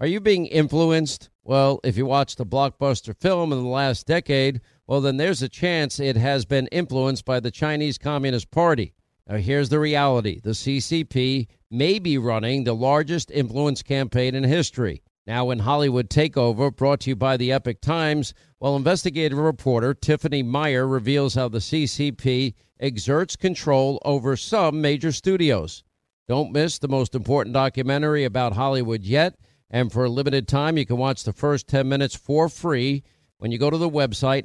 Are you being influenced? Well, if you watched a blockbuster film in the last decade, well, then there's a chance it has been influenced by the Chinese Communist Party. Now, here's the reality. The CCP may be running the largest influence campaign in history. Now, in Hollywood Takeover, brought to you by the Epoch Times, well, investigative reporter Tiffany Meyer reveals how the CCP exerts control over some major studios. Don't miss the most important documentary about Hollywood yet. And for a limited time, you can watch the first 10 minutes for free when you go to the website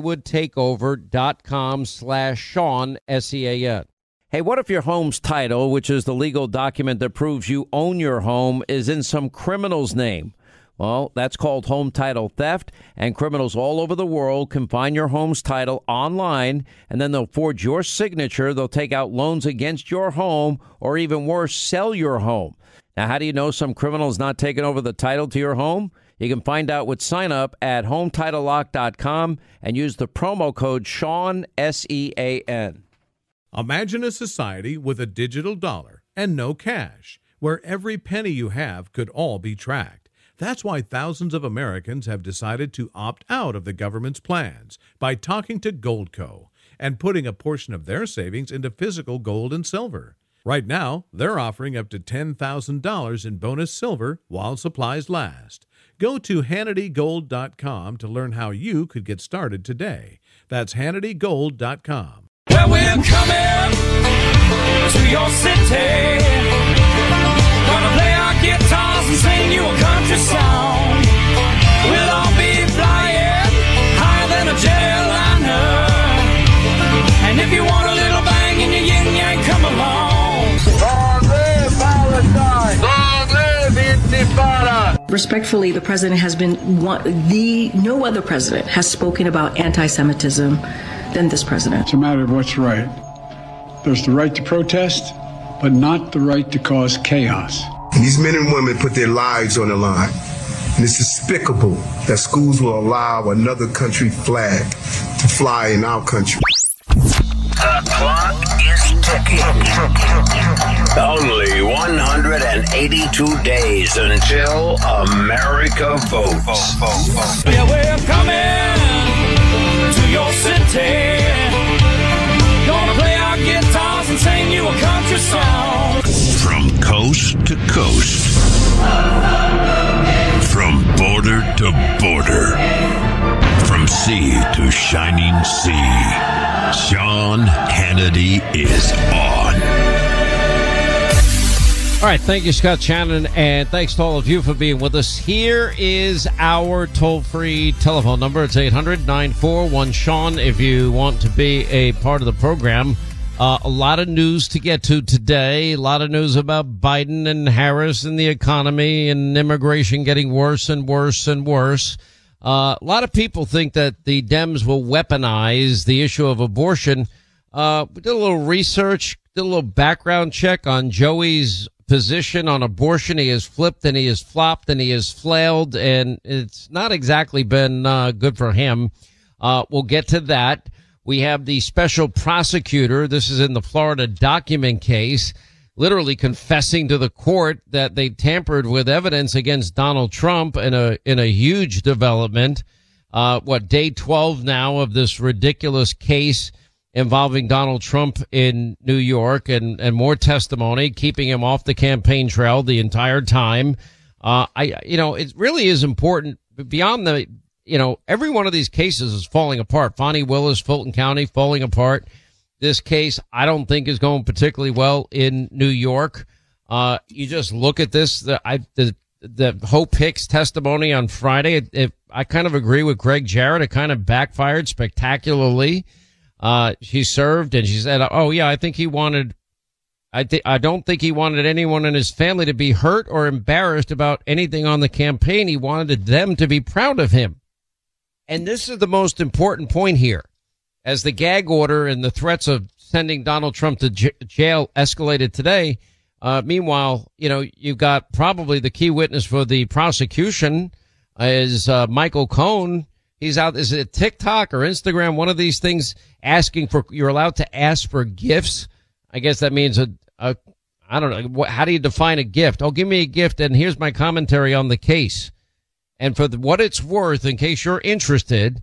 hollywoodtakeover.com/Sean, S-E-A-N. Hey, what if your home's title, which is the legal document that proves you own your home, is in some criminal's name? Well, that's called home title theft, and criminals all over the world can find your home's title online, and then they'll forge your signature. They'll take out loans against your home, or even worse, sell your home. Now, how do you know some criminal is not taking over the title to your home? You can find out with sign up at HometitleLock.com and use the promo code Sean, S-E-A-N. Imagine a society with a digital dollar and no cash, where every penny you have could all be tracked. That's why thousands of Americans have decided to opt out of the government's plans by talking to Goldco and putting a portion of their savings into physical gold and silver. Right now, they're offering up to $10,000 in bonus silver while supplies last. Go to HannityGold.com to learn how you could get started today. That's HannityGold.com. Well, we're coming to your city. Gonna play our guitars and sing you a country song. We'll all be flying higher than a jetliner. And if you want a little bang in your yin-yang, come along. Respectfully, the president has been no other president has spoken about anti-Semitism than this president. It's a matter of what's right. There's the right to protest, but not the right to cause chaos. And these men and women put their lives on the line. And it's despicable that schools will allow another country flag to fly in our country. The clock is ticking. Only 182 days until America votes. Yeah, we're coming to your city. Gonna play our guitars and sing you a country song. From coast to coast. From border to border. From sea to shining sea. Sean Hannity is on. All right, thank you, Scott Shannon, and thanks to all of you for being with us. Here is our toll-free telephone number. It's 800-941-SEAN if you want to be a part of the program. A lot of news to get to today. A lot of news about Biden and Harris and the economy and immigration getting worse and worse and worse. A lot of people think that the Dems will weaponize the issue of abortion. We did a little research, did a little background check on Joey's position on abortion. He has flipped and he has flopped and he has flailed, and it's not exactly been good for him. We'll get to that. We have the special prosecutor. This is in the Florida document case, literally confessing to the court that they tampered with evidence against Donald Trump in a huge development. Day 12 now of this ridiculous case involving Donald Trump in New York, and more testimony, keeping him off the campaign trail the entire time. It really is important beyond every one of these cases is falling apart. Fonnie Willis, Fulton County, falling apart. This case, I don't think, is going particularly well in New York. You just look at this, the Hope Hicks testimony on Friday. I kind of agree with Greg Jarrett. It kind of backfired spectacularly. She served and she said, "Oh yeah, I think he wanted. I don't think he wanted anyone in his family to be hurt or embarrassed about anything on the campaign. He wanted them to be proud of him." And this is the most important point here. As the gag order and the threats of sending Donald Trump to jail escalated today, meanwhile, you've got probably the key witness for the prosecution is Michael Cohen. He's out. Is it TikTok or Instagram? One of these things you're allowed to ask for gifts. I guess that means I I don't know. How do you define a gift? Oh, give me a gift, and here's my commentary on the case. And for what it's worth, in case you're interested,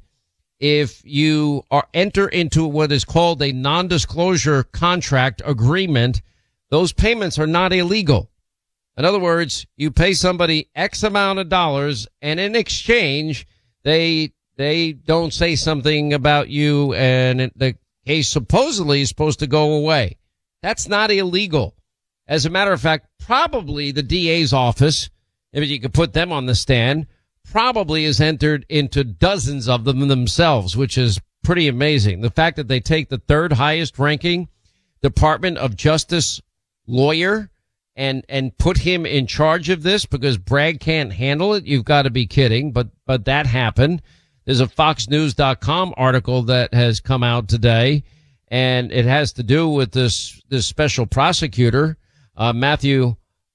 if you enter into what is called a non-disclosure contract agreement, those payments are not illegal. In other words, you pay somebody X amount of dollars, and in exchange, they don't say something about you, and the case supposedly is supposed to go away. That's not illegal. As a matter of fact, probably the DA's office, if you could put them on the stand, probably has entered into dozens of them themselves, which is pretty amazing. The fact that they take the third highest ranking Department of Justice lawyer and put him in charge of this because Bragg can't handle it. You've got to be kidding. But that happened. There's a FoxNews.com article that has come out today, and it has to do with this special prosecutor, Matthew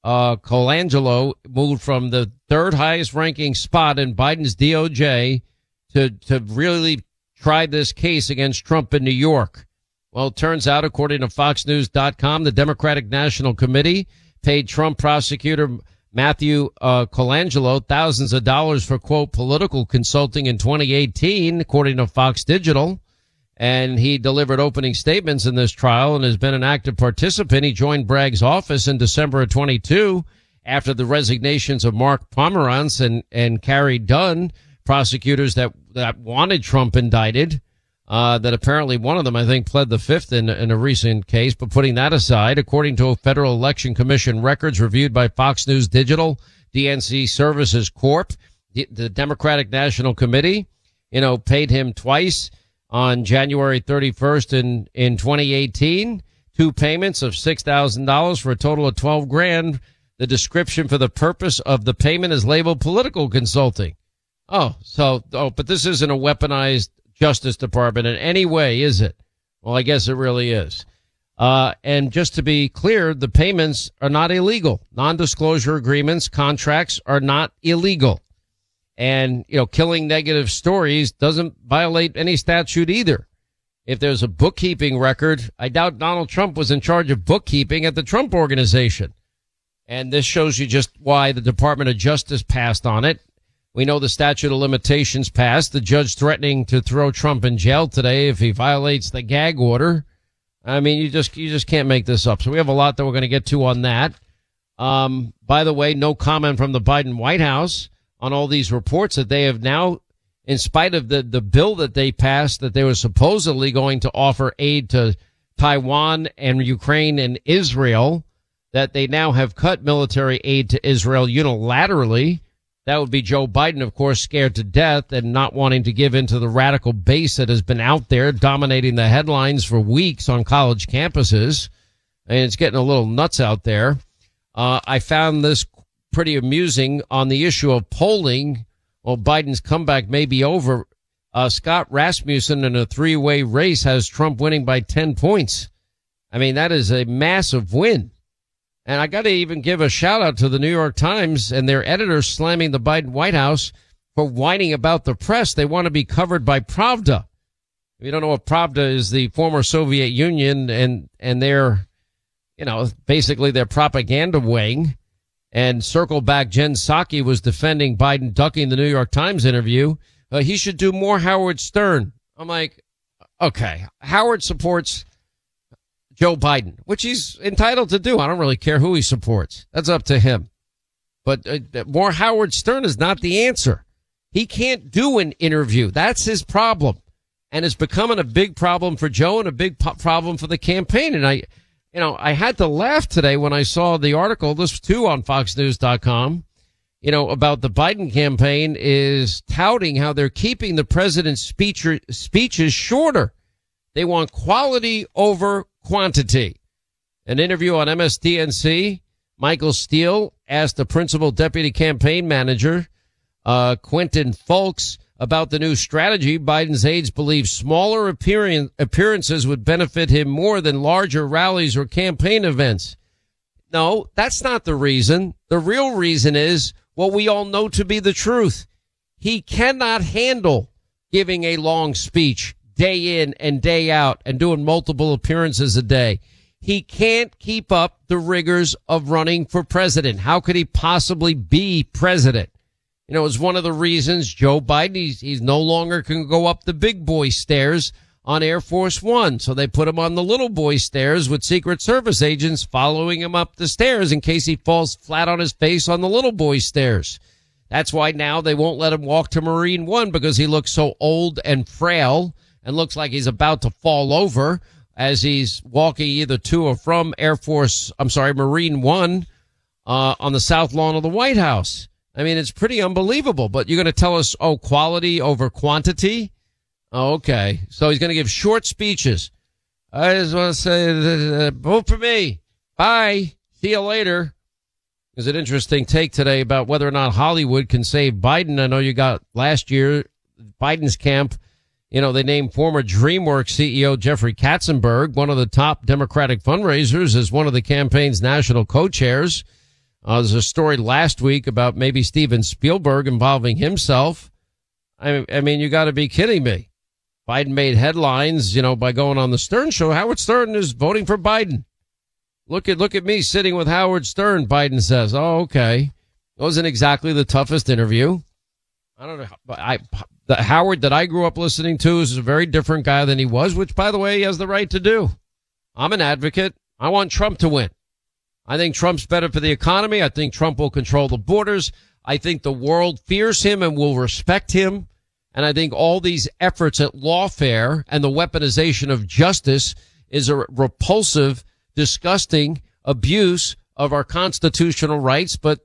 Colangelo, moved from the third highest ranking spot in Biden's DOJ to really try this case against Trump in New York. Well, it turns out, according to FoxNews.com, the Democratic National Committee paid Trump prosecutor Matthew Colangelo thousands of dollars for, quote, political consulting in 2018, according to Fox Digital. And he delivered opening statements in this trial and has been an active participant. He joined Bragg's office in December of 22 after the resignations of Mark Pomerantz and Carrie Dunn, prosecutors that wanted Trump indicted. That apparently one of them, I think, pled the fifth in a recent case. But putting that aside, according to Federal Election Commission records reviewed by Fox News Digital, DNC Services Corp., the Democratic National Committee, paid him twice on January 31st in 2018, two payments of $6,000 for a total of $12,000. The description for the purpose of the payment is labeled political consulting. But this isn't a weaponized Justice Department in any way, is it? Well, I guess it really is. And just to be clear, the payments are not illegal. Non-disclosure agreements, contracts are not illegal. And, killing negative stories doesn't violate any statute either. If there's a bookkeeping record, I doubt Donald Trump was in charge of bookkeeping at the Trump Organization. And this shows you just why the Department of Justice passed on it. We know the statute of limitations passed. The judge threatening to throw Trump in jail today if he violates the gag order. I mean, you just can't make this up. So we have a lot that we're going to get to on that. By the way, no comment from the Biden White House on all these reports that they have now, in spite of the bill that they passed, that they were supposedly going to offer aid to Taiwan and Ukraine and Israel, that they now have cut military aid to Israel unilaterally. That would be Joe Biden, of course, scared to death and not wanting to give in to the radical base that has been out there dominating the headlines for weeks on college campuses. And it's getting a little nuts out there. I found this pretty amusing on the issue of polling. Well, Biden's comeback may be over. Scott Rasmussen in a three-way race has Trump winning by 10 points. I mean, that is a massive win. And I got to even give a shout out to the New York Times and their editors slamming the Biden White House for whining about the press. They want to be covered by Pravda. If you don't know what Pravda is, the former Soviet Union and their, basically their propaganda wing. And circle back, Jen Psaki was defending Biden ducking the New York Times interview. He should do more Howard Stern. I'm like, okay, Howard supports Joe Biden, which he's entitled to do. I don't really care who he supports. That's up to him. But more Howard Stern is not the answer. He can't do an interview. That's his problem. And it's becoming a big problem for Joe and a big problem for the campaign. And I had to laugh today when I saw the article, this too on FoxNews.com, about the Biden campaign is touting how they're keeping the president's speeches shorter. They want quality over quantity. An interview on MSDNC, Michael Steele asked the principal deputy campaign manager, Quentin Fulks, about the new strategy. Biden's aides believe smaller appearances would benefit him more than larger rallies or campaign events. No, that's not the reason. The real reason is what we all know to be the truth. He cannot handle giving a long speech day in and day out and doing multiple appearances a day. He can't keep up the rigors of running for president. How could he possibly be president? You know, it's one of the reasons Joe Biden, he's no longer can go up the big boy stairs on Air Force One. So they put him on the little boy stairs with Secret Service agents following him up the stairs in case he falls flat on his face on the little boy stairs. That's why now they won't let him walk to Marine One, because he looks so old and frail and looks like he's about to fall over as he's walking either to or from Marine One, on the south lawn of the White House. I mean, it's pretty unbelievable, but you're going to tell us, quality over quantity? Okay. So he's going to give short speeches. I just want to say, vote for me. Bye. See you later. There's an interesting take today about whether or not Hollywood can save Biden. I know you got last year, Biden's camp. You know, they named former DreamWorks CEO Jeffrey Katzenberg, one of the top Democratic fundraisers, as one of the campaign's national co-chairs. There's a story last week about maybe Steven Spielberg involving himself. I mean, you got to be kidding me. Biden made headlines, by going on the Stern Show. Howard Stern is voting for Biden. Look at me sitting with Howard Stern, Biden says. Oh, okay. It wasn't exactly the toughest interview. I don't know. The Howard that I grew up listening to is a very different guy than he was, which, by the way, he has the right to do. I'm an advocate. I want Trump to win. I think Trump's better for the economy. I think Trump will control the borders. I think the world fears him and will respect him. And I think all these efforts at lawfare and the weaponization of justice is a repulsive, disgusting abuse of our constitutional rights. But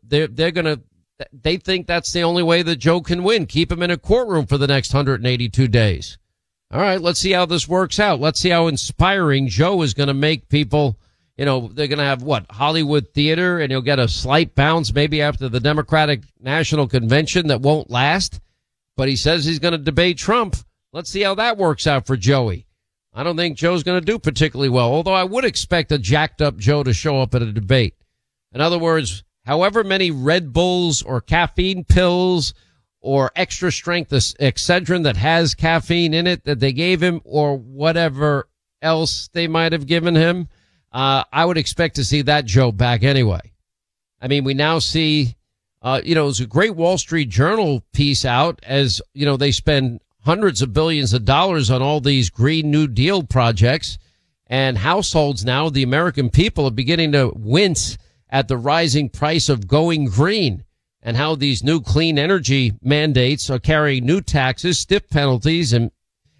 they think that's the only way that Joe can win. Keep him in a courtroom for the next 182 days. All right, let's see how this works out. Let's see how inspiring Joe is going to make people. They're going to have Hollywood theater, and he'll get a slight bounce maybe after the Democratic National Convention that won't last. But he says he's going to debate Trump. Let's see how that works out for Joey. I don't think Joe's going to do particularly well, although I would expect a jacked up Joe to show up at a debate. In other words, however many Red Bulls or caffeine pills or extra strength Excedrin that has caffeine in it that they gave him, or whatever else they might have given him, I would expect to see that Joe back anyway. I mean, we now see, there's a great Wall Street Journal piece out as, they spend hundreds of billions of dollars on all these Green New Deal projects, and households now, the American people, are beginning to wince at the rising price of going green, and how these new clean energy mandates are carrying new taxes, stiff penalties, and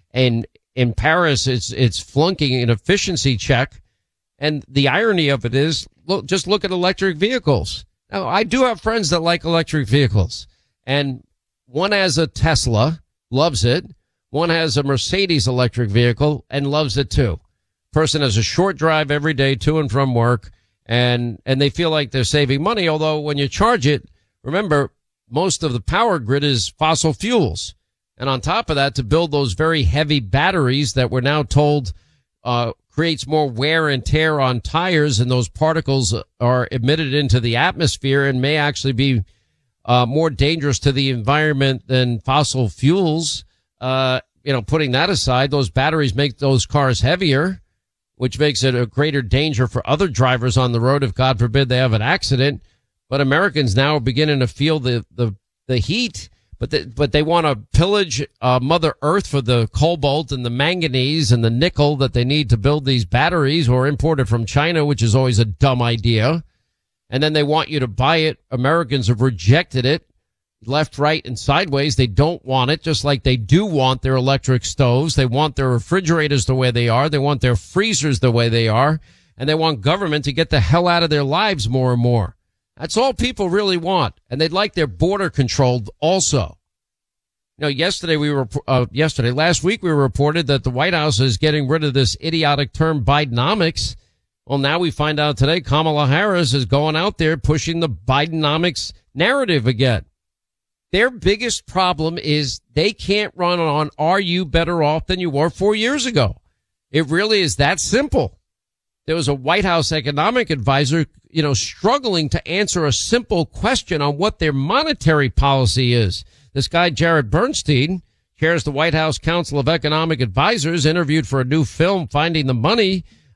in Paris, it's flunking an efficiency check. And the irony of it is, just look at electric vehicles. Now, I do have friends that like electric vehicles, and one has a Tesla, loves it. One has a Mercedes electric vehicle and loves it too. Person has a short drive every day to and from work, and they feel like they're saving money. Although when you charge it, remember, most of the power grid is fossil fuels. And on top of that, to build those very heavy batteries that we're now told, creates more wear and tear on tires, and those particles are emitted into the atmosphere and may actually be more dangerous to the environment than fossil fuels. Putting that aside, those batteries make those cars heavier, which makes it a greater danger for other drivers on the road if, God forbid, they have an accident. But Americans now are beginning to feel the heat. But they want to pillage Mother Earth for the cobalt and the manganese and the nickel that they need to build these batteries, or import it from China, which is always a dumb idea. And then they want you to buy it. Americans have rejected it left, right, and sideways. They don't want it, just like they do want their electric stoves. They want their refrigerators the way they are. They want their freezers the way they are. And they want government to get the hell out of their lives more and more. That's all people really want. And they'd like their border controlled also. Last week we were reported that the White House is getting rid of this idiotic term Bidenomics. Well, now we find out today Kamala Harris is going out there pushing the Bidenomics narrative again. Their biggest problem is they can't run on, are you better off than you were 4 years ago? It really is that simple. There was a White House economic advisor, struggling to answer a simple question on what their monetary policy is. This guy, Jared Bernstein, chairs the White House Council of Economic Advisors, interviewed for a new film, Finding the Money,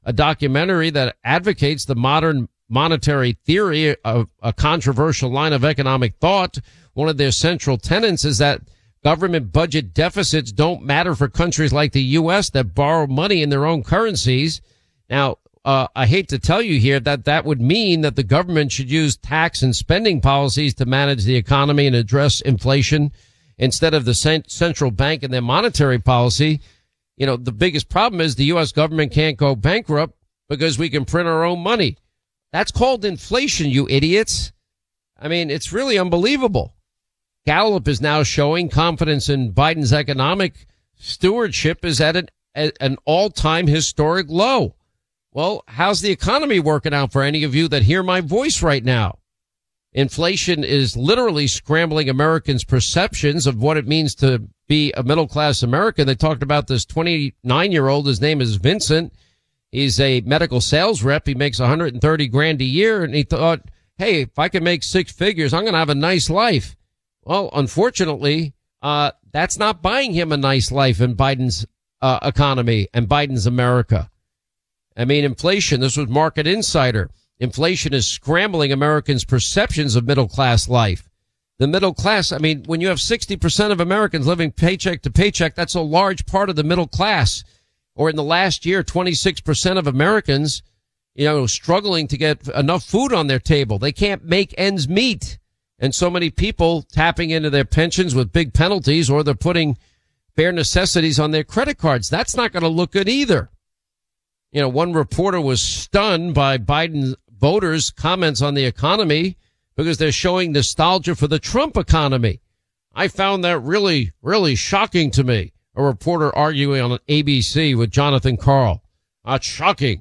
a documentary that advocates the modern monetary theory, of a controversial line of economic thought. One of their central tenets is that government budget deficits don't matter for countries like the U.S. that borrow money in their own currencies. Now, I hate to tell you here that would mean that the government should use tax and spending policies to manage the economy and address inflation instead of the central bank and their monetary policy. You know, the biggest problem is the U.S. government can't go bankrupt because we can print our own money. That's called inflation, you idiots. I mean, it's really unbelievable. Gallup is now showing confidence in Biden's economic stewardship is at an all-time historic low. Well, how's the economy working out for any of you that hear my voice right now? Inflation is literally scrambling Americans' perceptions of what it means to be a middle-class American. They talked about this 29-year-old. His name is Vincent. He's a medical sales rep. He makes $130,000 a year. And he thought, hey, if I can make six figures, I'm going to have a nice life. Well, unfortunately, that's not buying him a nice life in Biden's economy and Biden's America. I mean, inflation, this was Market Insider. Inflation is scrambling Americans' perceptions of middle-class life. The middle class, I mean, when you have 60% of Americans living paycheck to paycheck, that's a large part of the middle class. Or in the last year, 26% of Americans, struggling to get enough food on their table. They can't make ends meet. And so many people tapping into their pensions with big penalties, or they're putting bare necessities on their credit cards. That's not going to look good either. One reporter was stunned by Biden voters' comments on the economy because they're showing nostalgia for the Trump economy. I found that really, really shocking to me. A reporter arguing on ABC with Jonathan Karl. That's shocking.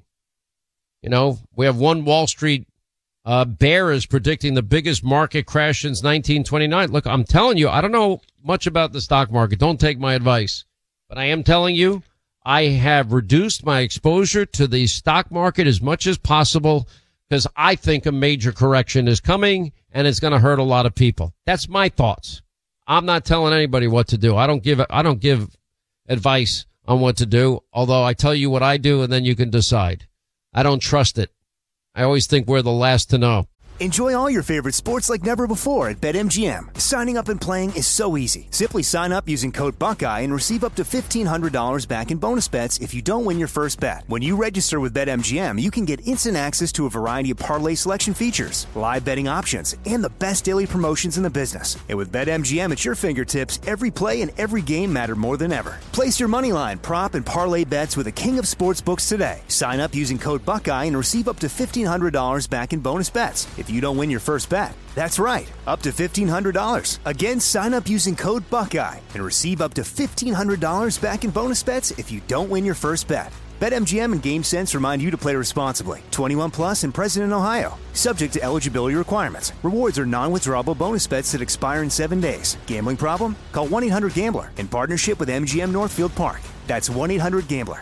We have one Wall Street bear is predicting the biggest market crash since 1929. Look, I'm telling you, I don't know much about the stock market. Don't take my advice. But I am telling you, I have reduced my exposure to the stock market as much as possible because I think a major correction is coming and it's going to hurt a lot of people. That's my thoughts. I'm not telling anybody what to do. I don't give advice on what to do, although I tell you what I do and then you can decide. I don't trust it. I always think we're the last to know. Enjoy all your favorite sports like never before at BetMGM. Signing up and playing is so easy. Simply sign up using code Buckeye and receive up to $1,500 back in bonus bets if you don't win your first bet. When you register with BetMGM, you can get instant access to a variety of parlay selection features, live betting options, and the best daily promotions in the business. And with BetMGM at your fingertips, every play and every game matter more than ever. Place your moneyline, prop, and parlay bets with the king of sportsbooks today. Sign up using code Buckeye and receive up to $1,500 back in bonus bets if you don't win your first bet. That's right, up to $1,500. Again, sign up using code Buckeye and receive up to $1,500 back in bonus bets if you don't win your first bet. BetMGM and GameSense remind you to play responsibly. 21 plus and present in Ohio. Subject to eligibility requirements. Rewards are non-withdrawable bonus bets that expire in 7 days. Gambling problem? Call 1-800-GAMBLER in partnership with MGM Northfield Park. That's 1-800-GAMBLER.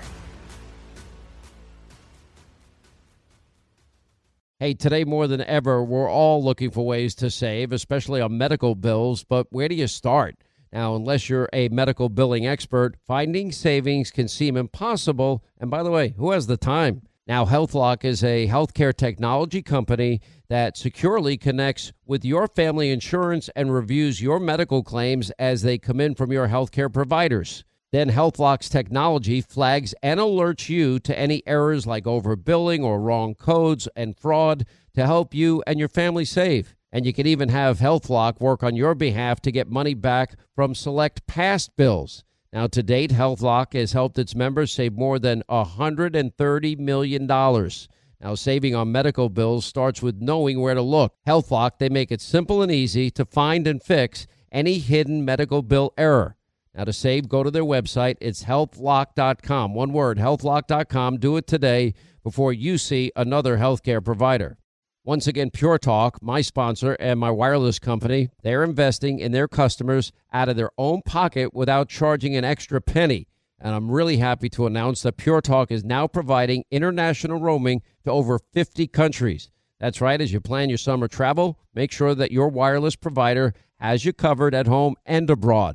Hey, today more than ever, we're all looking for ways to save, especially on medical bills. But where do you start? Now, unless you're a medical billing expert, finding savings can seem impossible. And by the way, who has the time? Now, HealthLock is a healthcare technology company that securely connects with your family insurance and reviews your medical claims as they come in from your healthcare providers. Then HealthLock's technology flags and alerts you to any errors like overbilling or wrong codes and fraud to help you and your family save. And you can even have HealthLock work on your behalf to get money back from select past bills. Now, to date, HealthLock has helped its members save more than $130 million. Now, saving on medical bills starts with knowing where to look. HealthLock, they make it simple and easy to find and fix any hidden medical bill error. Now, to save, go to their website. It's healthlock.com. One word, healthlock.com. Do it today before you see another healthcare provider. Once again, Pure Talk, my sponsor and my wireless company, they're investing in their customers out of their own pocket without charging an extra penny. And I'm really happy to announce that Pure Talk is now providing international roaming to over 50 countries. That's right. As you plan your summer travel, make sure that your wireless provider has you covered at home and abroad.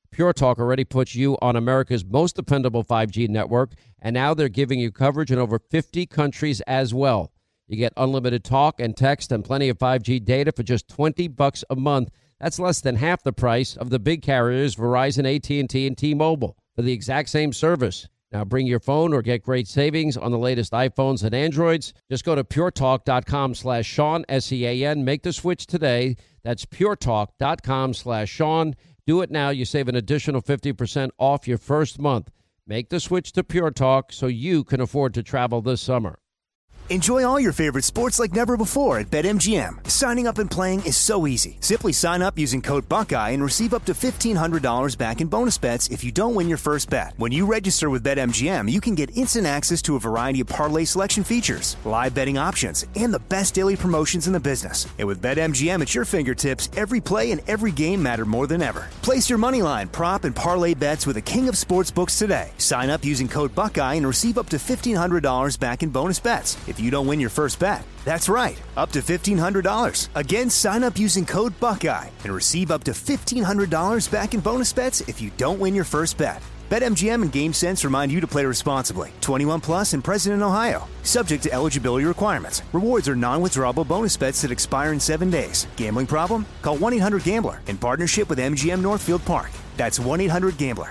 Pure Talk already puts you on America's most dependable 5G network, and now they're giving you coverage in over 50 countries as well. You get unlimited talk and text and plenty of 5G data for just $20 a month. That's less than half the price of the big carriers Verizon, AT&T, and T-Mobile for the exact same service. Now bring your phone or get great savings on the latest iPhones and Androids. Just go to puretalk.com/Sean, S-E-A-N. Make the switch today. That's puretalk.com/Sean. Do it now. You save an additional 50% off your first month. Make the switch to Pure Talk so you can afford to travel this summer. Enjoy all your favorite sports like never before at BetMGM. Signing up and playing is so easy. Simply sign up using code Buckeye and receive up to $1,500 back in bonus bets if you don't win your first bet. When you register with BetMGM, you can get instant access to a variety of parlay selection features, live betting options, and the best daily promotions in the business. And with BetMGM at your fingertips, every play and every game matter more than ever. Place your moneyline, prop, and parlay bets with the king of sportsbooks today. Sign up using code Buckeye and receive up to $1,500 back in bonus bets if you don't win your first bet. That's right, up to $1,500. Again, sign up using code Buckeye and receive up to $1,500 back in bonus bets if you don't win your first bet. BetMGM and GameSense remind you to play responsibly. 21 plus and present in Ohio. Subject to eligibility requirements. Rewards are non-withdrawable bonus bets that expire in 7 days. Gambling problem? Call 1-800-GAMBLER in partnership with MGM Northfield Park. That's 1-800-GAMBLER.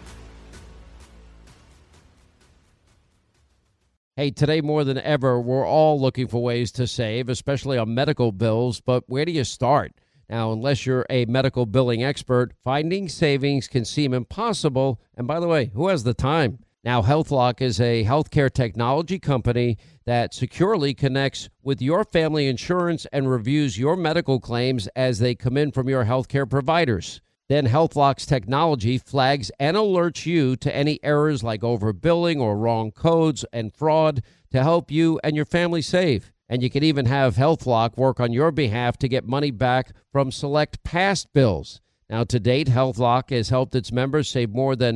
Hey, today more than ever, we're all looking for ways to save, especially on medical bills, but where do you start? Now, unless you're a medical billing expert, finding savings can seem impossible. And by the way, who has the time? Now, HealthLock is a healthcare technology company that securely connects with your family insurance and reviews your medical claims as they come in from your healthcare providers. Then HealthLock's technology flags and alerts you to any errors like overbilling or wrong codes and fraud to help you and your family save. And you can even have HealthLock work on your behalf to get money back from select past bills. Now, to date, HealthLock has helped its members save more than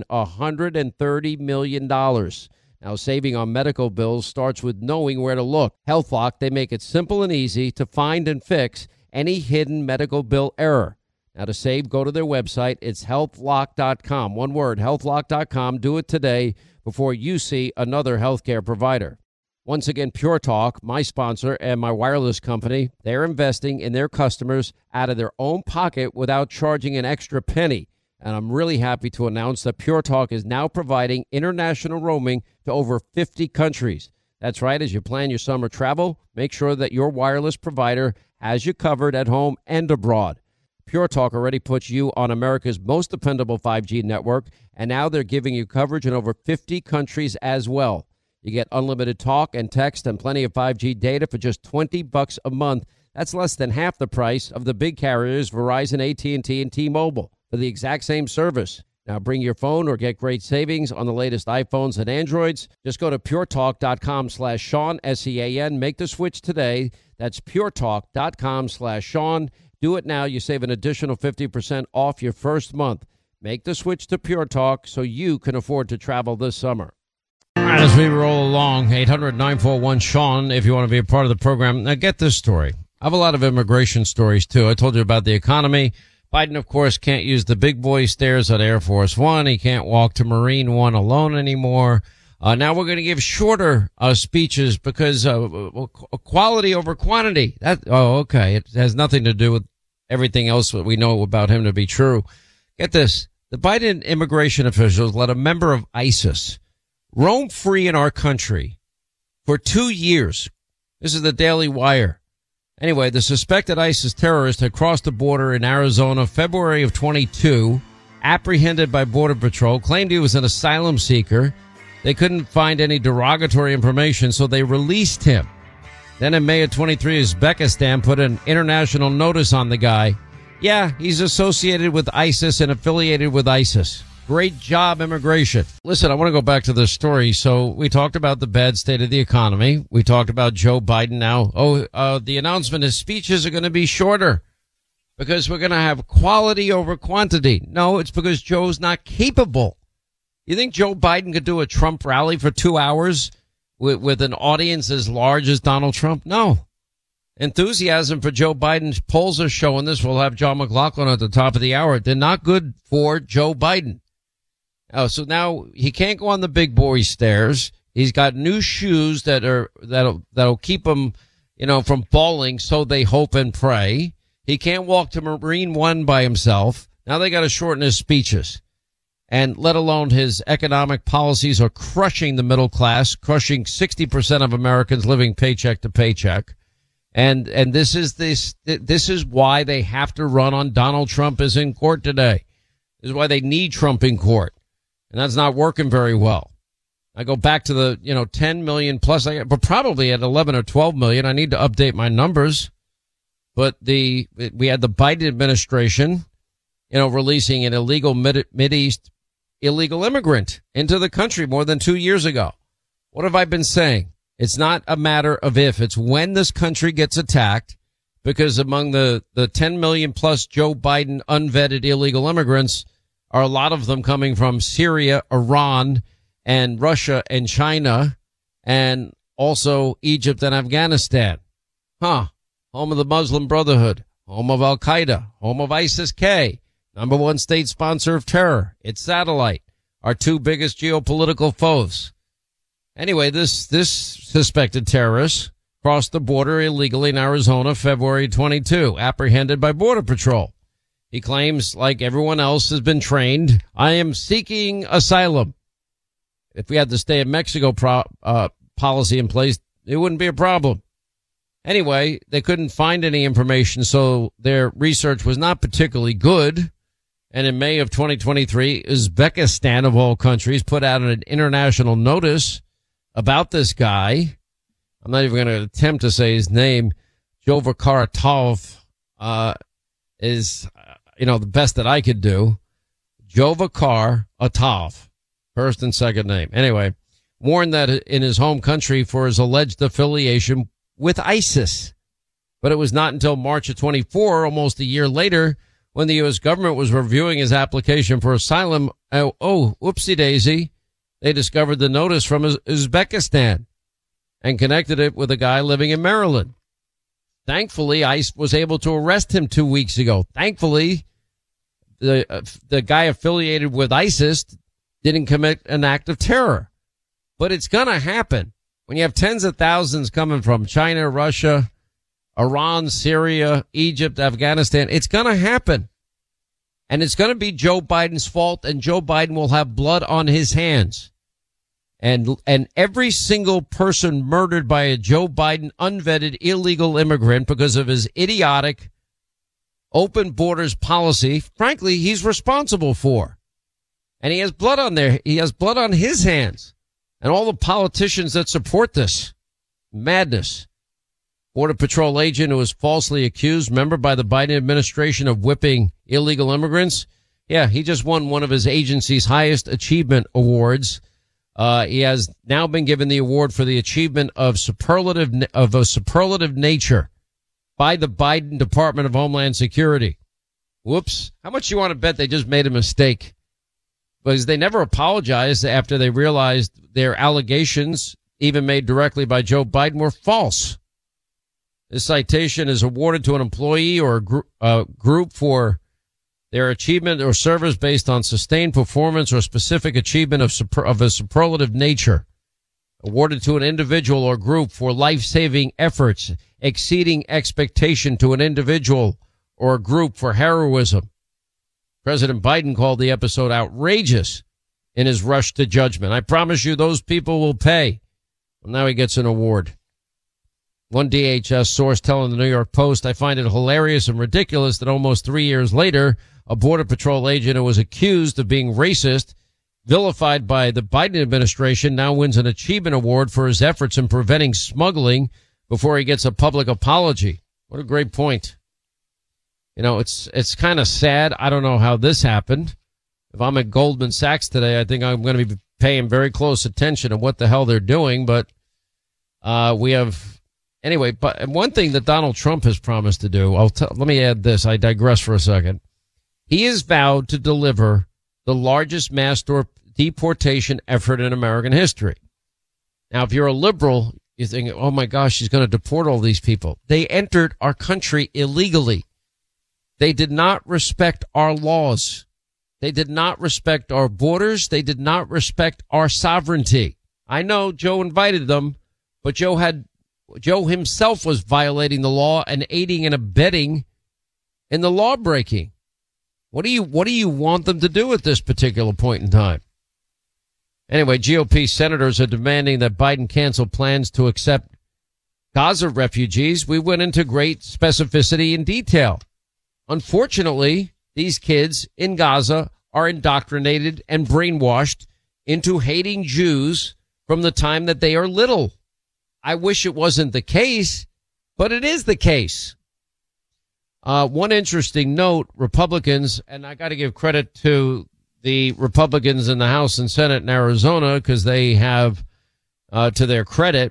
$130 million. Now, saving on medical bills starts with knowing where to look. HealthLock, they make it simple and easy to find and fix any hidden medical bill error. Now, to save, go to their website. It's healthlock.com. One word, healthlock.com. Do it today before you see another healthcare provider. Once again, Pure Talk, my sponsor and my wireless company, they're investing in their customers out of their own pocket without charging an extra penny. And I'm really happy to announce that Pure Talk is now providing international roaming to over 50 countries. That's right. As you plan your summer travel, make sure that your wireless provider has you covered at home and abroad. Pure Talk already puts you on America's most dependable 5G network, and now they're giving you coverage in over 50 countries as well. You get unlimited talk and text and plenty of 5G data for just $20 a month. That's less than half the price of the big carriers Verizon, AT&T, and T-Mobile for the exact same service. Now bring your phone or get great savings on the latest iPhones and Androids. Just go to puretalk.com/Sean, S-E-A-N. Make the switch today. That's puretalk.com/Sean. Do it now. You save an additional 50% off your first month. Make the switch to Pure Talk so you can afford to travel this summer. All right, as we roll along, 800-941-SEAN if you want to be a part of the program. Now, get this story. I have a lot of immigration stories, too. I told you about the economy. Biden, of course, can't use the big boy stairs at Air Force One. He can't walk to Marine One alone anymore. Now we're going to give shorter speeches because quality over quantity. Okay. It has nothing to do with everything else that we know about him to be true. Get this. The Biden immigration officials let a member of ISIS roam free in our country for 2 years. This is the Daily Wire. Anyway, the suspected ISIS terrorist had crossed the border in Arizona February of 22, apprehended by Border Patrol, claimed he was an asylum seeker. They couldn't find any derogatory information, so they released him. Then in May of 23, Uzbekistan put an international notice on the guy. Yeah, he's associated with ISIS and affiliated with ISIS. Great job, immigration. Listen, I want to go back to this story. So we talked about the bad state of the economy. We talked about Joe Biden now. The announcement, his speeches are going to be shorter because we're going to have quality over quantity. No, it's because Joe's not capable. You think Joe Biden could do a Trump rally for 2 hours with an audience as large as Donald Trump? No. Enthusiasm for Joe Biden. Polls are showing this. We'll have John McLaughlin at the top of the hour. They're not good for Joe Biden. Oh, so now he can't go on the big boy stairs. He's got new shoes that'll keep him, from falling. So they hope and pray. He can't walk to Marine One by himself. Now they got to shorten his speeches. And let alone his economic policies are crushing the middle class, crushing 60% of Americans living paycheck to paycheck. And this is why they have to run on Donald Trump is in court today. This is why they need Trump in court. And that's not working very well. I go back to the, 10 million plus, but probably at 11 or 12 million. I need to update my numbers. But we had the Biden administration, releasing an illegal Mideast illegal immigrant into the country more than 2 years ago. What have I been saying? It's not a matter of if, it's when this country gets attacked, because among the 10 million plus Joe Biden unvetted illegal immigrants are a lot of them coming from Syria, Iran, and Russia and China, and also Egypt and Afghanistan. Home of the Muslim Brotherhood, home of Al Qaeda, home of ISIS-K, number one state sponsor of terror, its satellite, our two biggest geopolitical foes. Anyway, this suspected terrorist crossed the border illegally in Arizona, February 22, apprehended by Border Patrol. He claims, like everyone else has been trained, I am seeking asylum. If we had the stay in Mexico policy in place, it wouldn't be a problem. Anyway, they couldn't find any information, so their research was not particularly good. And in May of 2023, Uzbekistan, of all countries, put out an international notice about this guy. I'm not even going to attempt to say his name. Jovakaratov is, the best that I could do. Jovakaratov, first and second name. Anyway, warned that in his home country for his alleged affiliation with ISIS. But it was not until March of 24, almost a year later, when the U.S. government was reviewing his application for asylum. Whoopsie daisy. They discovered the notice from Uzbekistan and connected it with a guy living in Maryland. Thankfully, ICE was able to arrest him 2 weeks ago. Thankfully, the guy affiliated with ISIS didn't commit an act of terror. But it's going to happen when you have tens of thousands coming from China, Russia, Iran, Syria, Egypt, Afghanistan. It's going to happen. And it's going to be Joe Biden's fault, and Joe Biden will have blood on his hands. And every single person murdered by a Joe Biden unvetted illegal immigrant because of his idiotic open borders policy, frankly, he's responsible for. And he has blood on there. He has blood on his hands. And all the politicians that support this madness. Border Patrol agent who was falsely accused, remember, by the Biden administration of whipping illegal immigrants. Yeah, he just won one of his agency's highest achievement awards. He has now been given the award for the achievement of a superlative nature by the Biden Department of Homeland Security. Whoops. How much you want to bet they just made a mistake? Because they never apologized after they realized their allegations, even made directly by Joe Biden, were false. This citation is awarded to an employee or a group for their achievement or service based on sustained performance or specific achievement of a superlative nature. Awarded to an individual or group for life-saving efforts exceeding expectation to an individual or a group for heroism. President Biden called the episode outrageous in his rush to judgment. I promise you those people will pay. Well, now he gets an award. One DHS source telling the New York Post, I find it hilarious and ridiculous that almost 3 years later, a Border Patrol agent who was accused of being racist, vilified by the Biden administration, now wins an achievement award for his efforts in preventing smuggling before he gets a public apology. What a great point. It's kind of sad. I don't know how this happened. If I'm at Goldman Sachs today, I think I'm going to be paying very close attention to what the hell they're doing. But anyway, but one thing that Donald Trump has promised to do, let me add this. I digress for a second. He has vowed to deliver the largest mass deportation effort in American history. Now, if you're a liberal, You think, oh my gosh, she's going to deport all these people. They entered our country illegally. They did not respect our laws. They did not respect our borders. They did not respect our sovereignty. I know Joe invited them, but Joe himself was violating the law and aiding and abetting in the law breaking. What do you want them to do at this particular point in time? Anyway, GOP senators are demanding that Biden cancel plans to accept Gaza refugees. We went into great specificity and detail. Unfortunately, these kids in Gaza are indoctrinated and brainwashed into hating Jews from the time that they are little. I wish it wasn't the case, but it is the case. One interesting note, Republicans, and I got to give credit to the Republicans in the House and Senate in Arizona, because they have, to their credit,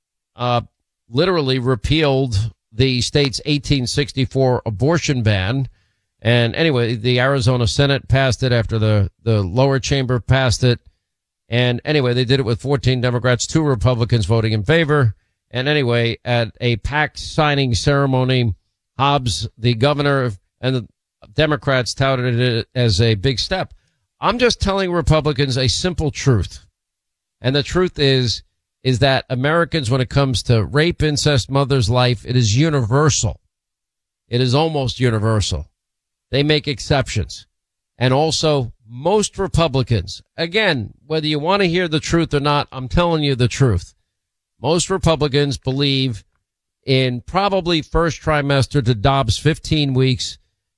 literally repealed the state's 1864 abortion ban. And anyway, the Arizona Senate passed it after the lower chamber passed it. And anyway, they did it with 14 Democrats, 2 Republicans voting in favor. And anyway, at a pact signing ceremony, Hobbs, the governor, and the Democrats touted it as a big step. I'm just telling Republicans a simple truth. And the truth is that Americans, when it comes to rape, incest, mother's life, it is universal. It is almost universal. They make exceptions. And also, most Republicans, again, whether you want to hear the truth or not, I'm telling you the truth. Most Republicans believe in probably first trimester to Dobbs 15 weeks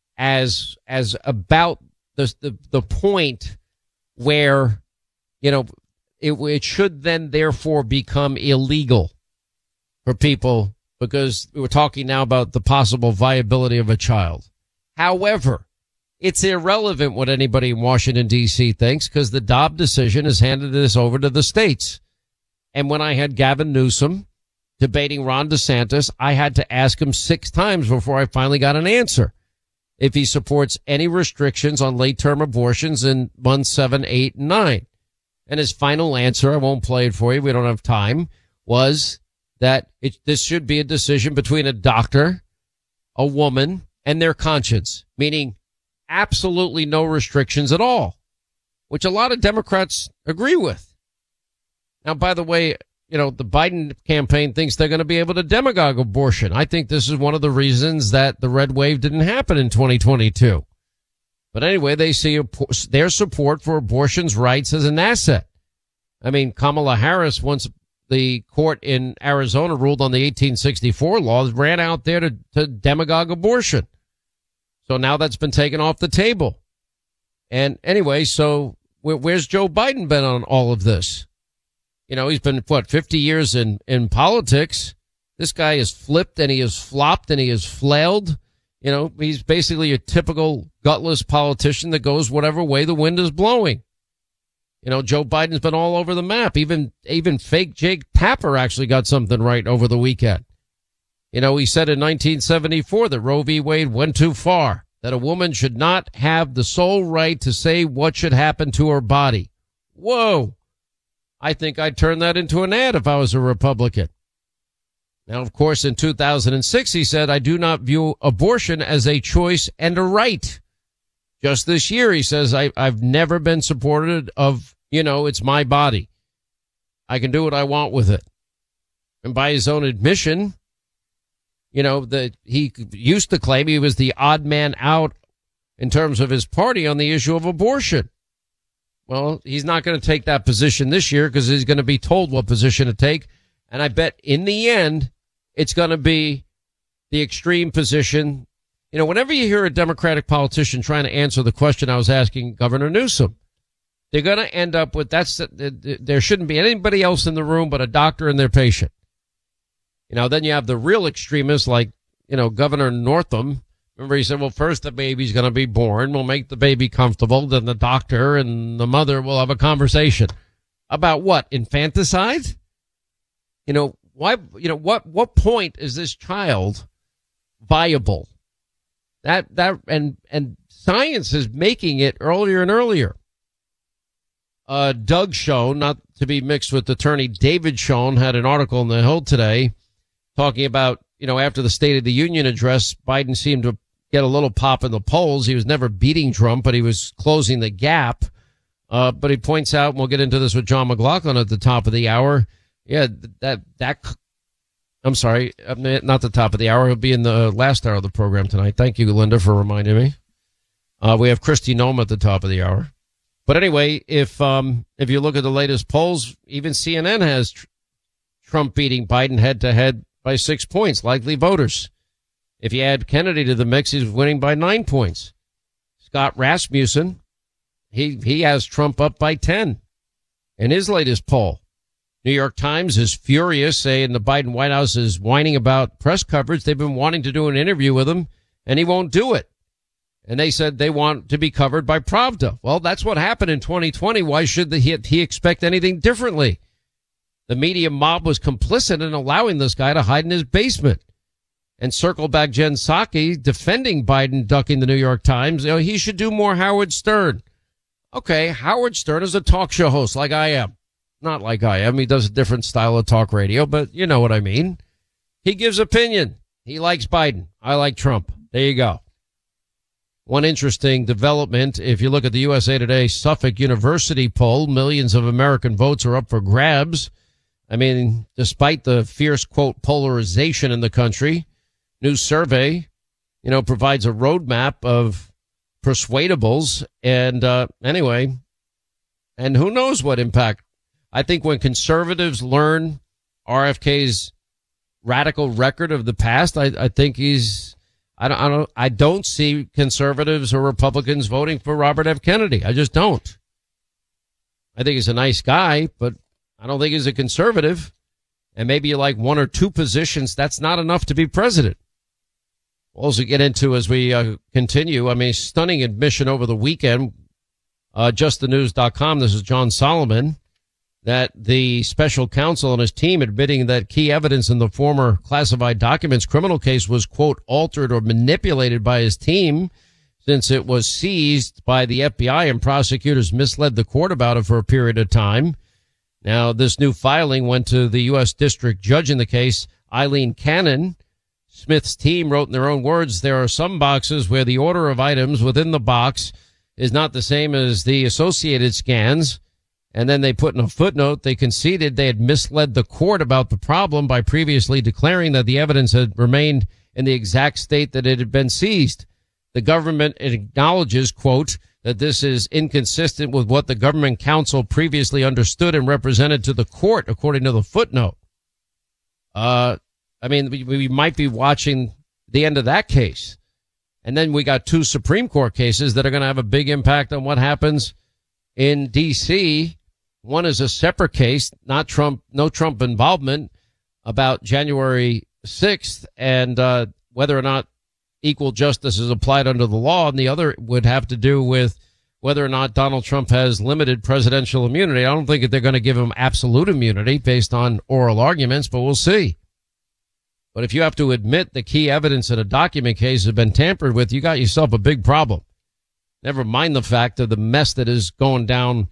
as about the point where, you know, it should then therefore become illegal for people, because we're talking now about the possible viability of a child. However, it's irrelevant what anybody in Washington, D.C. thinks, because the Dobbs decision has handed this over to the states. And when I had Gavin Newsom debating Ron DeSantis, I had to ask him 6 times before I finally got an answer if he supports any restrictions on late-term abortions in months 7, 8, and 9. And his final answer, I won't play it for you, we don't have time, was that this should be a decision between a doctor, a woman, and their conscience, meaning absolutely no restrictions at all, which a lot of Democrats agree with. Now, by the way, you know, the Biden campaign thinks they're going to be able to demagogue abortion. I think this is one of the reasons that the red wave didn't happen in 2022. But anyway, they see their support for abortion's rights as an asset. I mean, Kamala Harris, once the court in Arizona ruled on the 1864 laws, ran out there to demagogue abortion. So now that's been taken off the table. And anyway, so where's Joe Biden been on all of this? You know, he's been, 50 years in politics. This guy has flipped and he has flopped and he has flailed. You know, he's basically a typical gutless politician that goes whatever way the wind is blowing. You know, Joe Biden's been all over the map. Even fake Jake Tapper actually got something right over the weekend. You know, he said in 1974 that Roe v. Wade went too far, that a woman should not have the sole right to say what should happen to her body. Whoa. I think I'd turn that into an ad if I was a Republican. Now, of course, in 2006, he said, I do not view abortion as a choice and a right. Just this year, he says, I've never been supported of, you know, it's my body. I can do what I want with it. And by his own admission, you know, that he used to claim he was the odd man out in terms of his party on the issue of abortion. Well, he's not going to take that position this year because he's going to be told what position to take. And I bet in the end, it's going to be the extreme position. You know, whenever you hear a Democratic politician trying to answer the question I was asking Governor Newsom, they're going to end up with there shouldn't be anybody else in the room but a doctor and their patient. You know, then you have the real extremists like, you know, Governor Northam. Remember, he said, well, first the baby's going to be born. We'll make the baby comfortable. Then the doctor and the mother will have a conversation about what? Infanticide? You know, why, you know, what point is this child viable? And science is making it earlier and earlier. Doug Show, not to be mixed with attorney David Schoen, had an article in the Hill today talking about, after the State of the Union address, Biden seemed to get a little pop in the polls. He was never beating Trump, but he was closing the gap. But he points out, and we'll get into this with John McLaughlin at the top of the hour. Yeah, I'm sorry, not the top of the hour. He'll be in the last hour of the program tonight. Thank you, Linda, for reminding me. We have Kristi Noem at the top of the hour. But anyway, if you look at the latest polls, even CNN has Trump beating Biden head to head by 6 points, likely voters. If you add Kennedy to the mix, he's winning by 9 points. Scott Rasmussen, he has Trump up by 10 in his latest poll. New York Times is furious, saying the Biden White House is whining about press coverage. They've been wanting to do an interview with him, and he won't do it. And they said they want to be covered by Pravda. Well, that's what happened in 2020. Why should he expect anything differently? The media mob was complicit in allowing this guy to hide in his basement. And circle back Jen Psaki defending Biden ducking the New York Times. He should do more Howard Stern. Okay, Howard Stern is a talk show host like I am. Not like I am. He does a different style of talk radio, but you know what I mean. He gives opinion. He likes Biden. I like Trump. There you go. One interesting development, if you look at the USA Today Suffolk University poll, millions of American votes are up for grabs. I mean, despite the fierce, quote, polarization in the country, new survey, provides a roadmap of persuadables. And anyway, and who knows what impact. I think when conservatives learn RFK's radical record of the past, I think I don't see conservatives or Republicans voting for Robert F. Kennedy. I just don't. I think he's a nice guy, but I don't think he's a conservative. And maybe you like one or two positions. That's not enough to be president. We'll also get into as we continue. I mean, stunning admission over the weekend. JustTheNews.com. This is John Solomon. That the special counsel and his team admitting that key evidence in the former classified documents criminal case was, quote, altered or manipulated by his team since it was seized by the FBI and prosecutors misled the court about it for a period of time. Now, this new filing went to the U.S. District Judge in the case, Eileen Cannon. Smith's team wrote in their own words, there are some boxes where the order of items within the box is not the same as the associated scans. And then they put in a footnote, they conceded they had misled the court about the problem by previously declaring that the evidence had remained in the exact state that it had been seized. The government acknowledges, quote, that this is inconsistent with what the government counsel previously understood and represented to the court, according to the footnote. I mean, we might be watching the end of that case. And then we got two Supreme Court cases that are going to have a big impact on what happens in D.C. One is a separate case, no Trump involvement, about January 6th and whether or not equal justice is applied under the law. And the other would have to do with whether or not Donald Trump has limited presidential immunity. I don't think that they're going to give him absolute immunity based on oral arguments, but we'll see. But if you have to admit the key evidence in a document case has been tampered with, you got yourself a big problem. Never mind the fact of the mess that is going down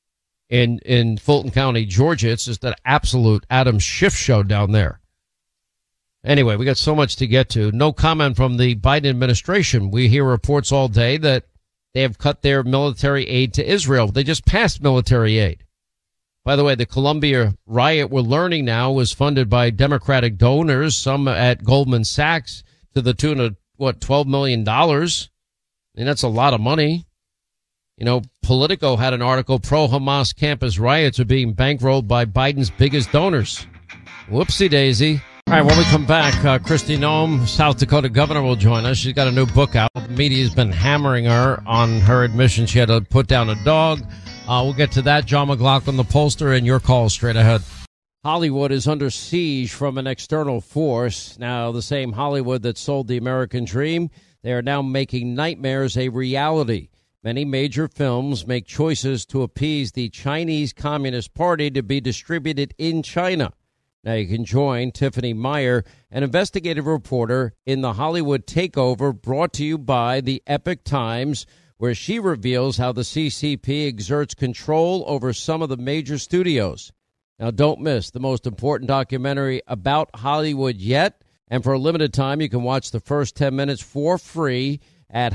in Fulton County, Georgia. It's just an absolute Adam Schiff show down there. Anyway, we got so much to get to. No comment from the Biden administration. We hear reports all day that they have cut their military aid to Israel. They just passed military aid. By the way, the Columbia riot, we're learning now, was funded by Democratic donors, some at Goldman Sachs, to the tune of, $12 million. And that's a lot of money. Politico had an article, pro-Hamas campus riots are being bankrolled by Biden's biggest donors. Whoopsie daisy. All right, when we come back, Kristi Noem, South Dakota governor, will join us. She's got a new book out. The media's been hammering her on her admission she had to put down a dog. We'll get to that. John McLaughlin, the pollster, and your calls straight ahead. Hollywood is under siege from an external force. Now, the same Hollywood that sold the American dream, they are now making nightmares a reality. Many major films make choices to appease the Chinese Communist Party to be distributed in China. Now you can join Tiffany Meyer, an investigative reporter in the Hollywood Takeover, brought to you by the Epoch Times, where she reveals how the CCP exerts control over some of the major studios. Now, don't miss the most important documentary about Hollywood yet. And for a limited time, you can watch the first 10 minutes for free at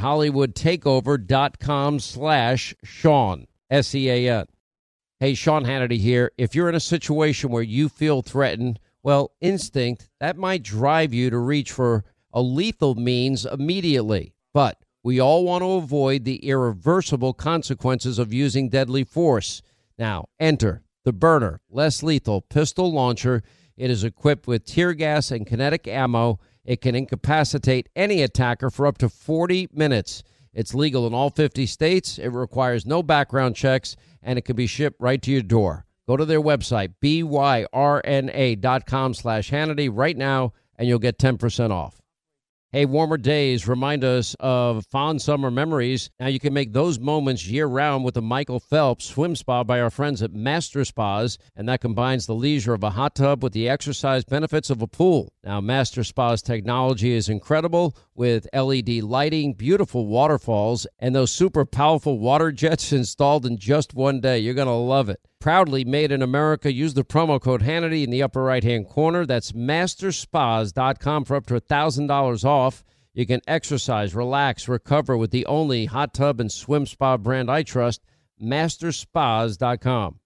HollywoodTakeover.com/Sean, S-E-A-N. Hey, Sean Hannity here. If you're in a situation where you feel threatened, well, instinct, that might drive you to reach for a lethal means immediately. But we all want to avoid the irreversible consequences of using deadly force. Now, enter the Byrna less lethal pistol launcher. It is equipped with tear gas and kinetic ammo. It can incapacitate any attacker for up to 40 minutes. It's legal in all 50 states. It requires no background checks, and it can be shipped right to your door. Go to their website, byrna.com/Hannity right now, and you'll get 10% off. Hey, warmer days remind us of fond summer memories. Now you can make those moments year-round with the Michael Phelps Swim Spa by our friends at Master Spas, and that combines the leisure of a hot tub with the exercise benefits of a pool. Now, Master Spa's technology is incredible with LED lighting, beautiful waterfalls, and those super powerful water jets installed in just one day. You're going to love it. Proudly made in America. Use the promo code Hannity in the upper right-hand corner. That's masterspas.com for up to $1,000 off. You can exercise, relax, recover with the only hot tub and swim spa brand I trust, masterspas.com.